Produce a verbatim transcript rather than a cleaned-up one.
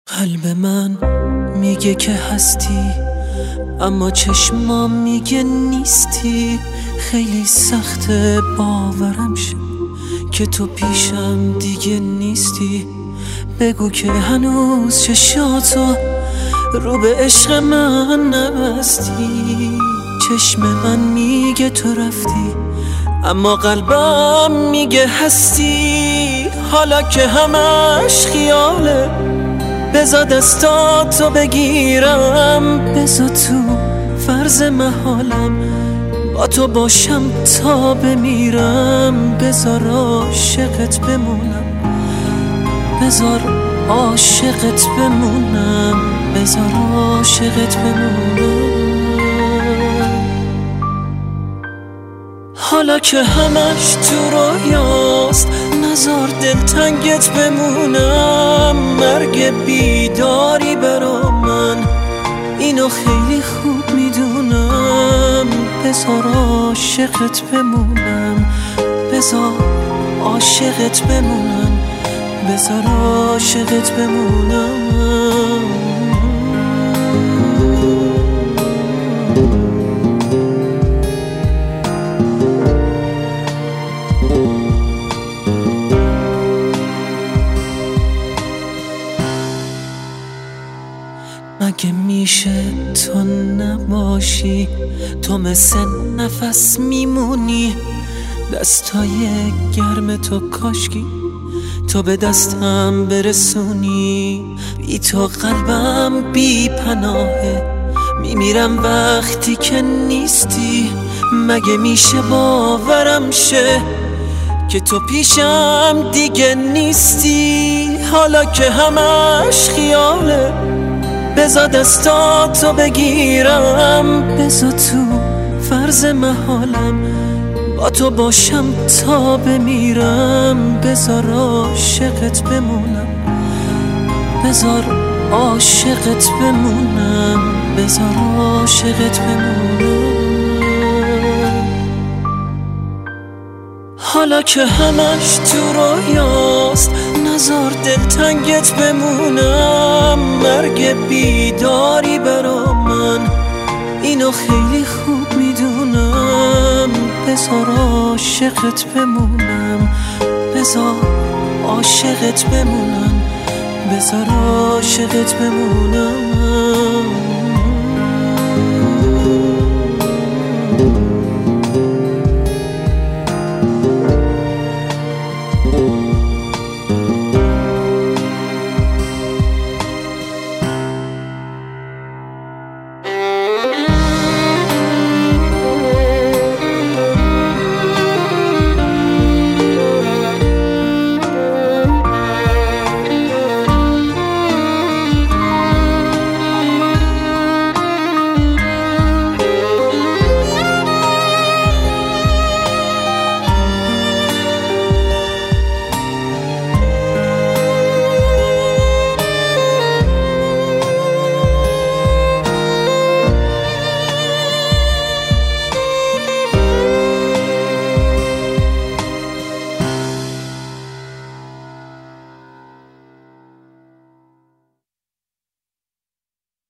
قلب من میگه که هستی، اما چشمام میگه نیستی. خیلی سخته باورم شه که تو پیشم دیگه نیستی. بگو که هنوز چشاتو رو به عشق من نبستی. چشم من میگه تو رفتی، اما قلبم میگه هستی. حالا که همش خیاله، بذار دستاتو بگیرم، بذار تو فرض محالم با تو باشم تا بمیرم. بذار عاشقت بمونم، بذار عاشقت بمونم، بذار عاشقت بمونم. حالا که همش تو رویاست، نزار دلتنگت بمونم. مرگ بیداری برا من، اینو خیلی خوب میدونم. بذار عاشقت بمونم، بذار عاشقت بمونم، بذار عاشقت بمونم. مگه میشه تو نباشی؟ تو مثل نفس میمونی. دستای گرم تو کاشکی تو به دستم برسونی. بی تو قلبم بی پناهه، میمیرم وقتی که نیستی. مگه میشه باورم شه که تو پیشم دیگه نیستی؟ حالا که همش خیاله، بذار دستاتو بگیرم، بذار تو فرض محالم با تو باشم تا بمیرم. بذار عاشقت بمونم، بذار عاشقت بمونم، بذار عاشقت بمونم. حالا که همش تو رویاست، نزار دلتنگت بمونم. مرگ بیداری برا من، اینو خیلی خوب میدونم. بذار عاشقت بمونم، بذار عاشقت بمونم، بذار عاشقت بمونم.